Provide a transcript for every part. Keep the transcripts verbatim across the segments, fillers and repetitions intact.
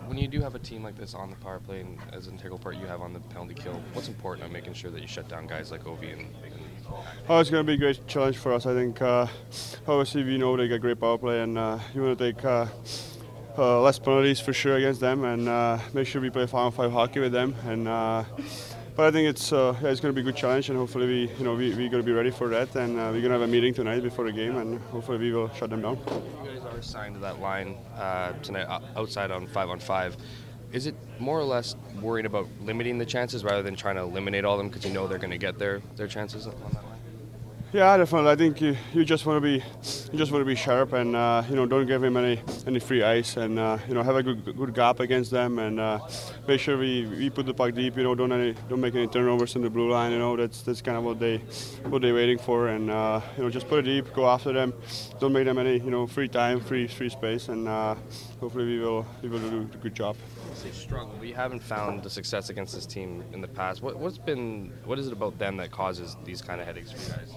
When you do have a team like this on the power play, and as an integral part you have on the penalty kill, what's important on making sure that you shut down guys like Ovi and, and Oh, it's going to be a great challenge for us. I think uh, obviously we know they got great power play, and uh, you want to take uh, uh, less penalties for sure against them, and uh, make sure we play five on five hockey with them. And uh, but I think it's uh, yeah, it's going to be a good challenge, and hopefully we you know we we going to be ready for that. And uh, we're going to have a meeting tonight before the game, and hopefully we will shut them down. you guys are assigned to that line uh, tonight o- outside on five on five. Is it more or less worried about limiting the chances rather than trying to eliminate all of them because you know they're going to get their, their chances on that line? Yeah, definitely. I think you, you just want to be you just want to be sharp and uh, you know don't give him any any free ice and uh, you know have a good good gap against them and uh, make sure we, we put the puck deep. You know don't any don't make any turnovers in the blue line. You know that's that's kind of what they what they're waiting for and uh, you know just put it deep, go after them, don't make them any you know free time, free free space, and uh, hopefully we will we will do a good job. Say struggle, but you haven't found the success against this team in the past. What, what's been what is it about them that causes these kind of headaches for you guys?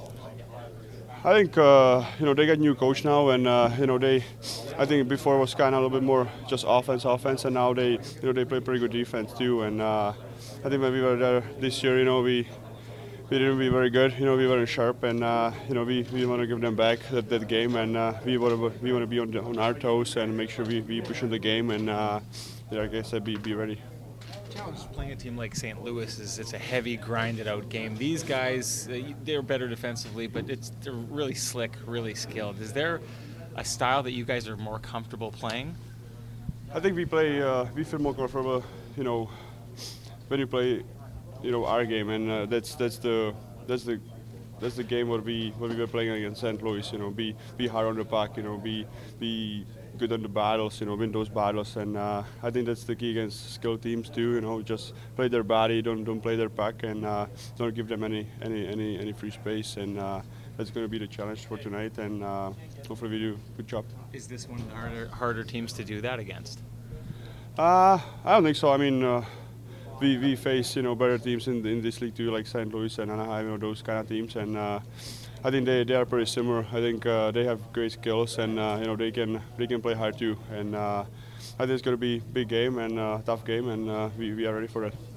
I think uh, you know they got new coach now, and uh, you know they. I think before was kind of a little bit more just offense, offense, and now they you know they play pretty good defense too. And uh, I think when we were there this year, you know we we didn't be very good. You know we weren't sharp, and uh, you know we, we want to give them back that, that game, and uh, we want to we want to be on, the, on our toes and make sure we, we push in the game, and uh, yeah, like I said, be be ready. Challenge playing a team like Saint Louis is it's a heavy, grinded out game. These guys, uh, they're better defensively, but it's they're really slick, really skilled. Is there a style that you guys are more comfortable playing? I think we play uh, we feel more comfortable, you know, when you play, you know, our game, and uh, that's that's the that's the that's the game where we where we were playing against Saint Louis. You know, be be hard on the puck. You know, be be good on the battles. You know, win those battles, and uh, I think that's the key against skilled teams too. You know, just play their body, don't don't play their puck, and uh, don't give them any any any any free space. And uh, that's going to be the challenge for tonight. And uh, hopefully we do a good job. Is this one of the harder harder teams to do that against? Uh, I don't think so. I mean. Uh, We, we face you know better teams in, in this league too, like Saint Louis and Anaheim, you know those kind of teams, and uh, I think they, they are pretty similar. I think uh, they have great skills, and uh, you know they can they can play hard too. And uh, I think it's going to be a big game and uh, tough game, and uh, we, we are ready for it.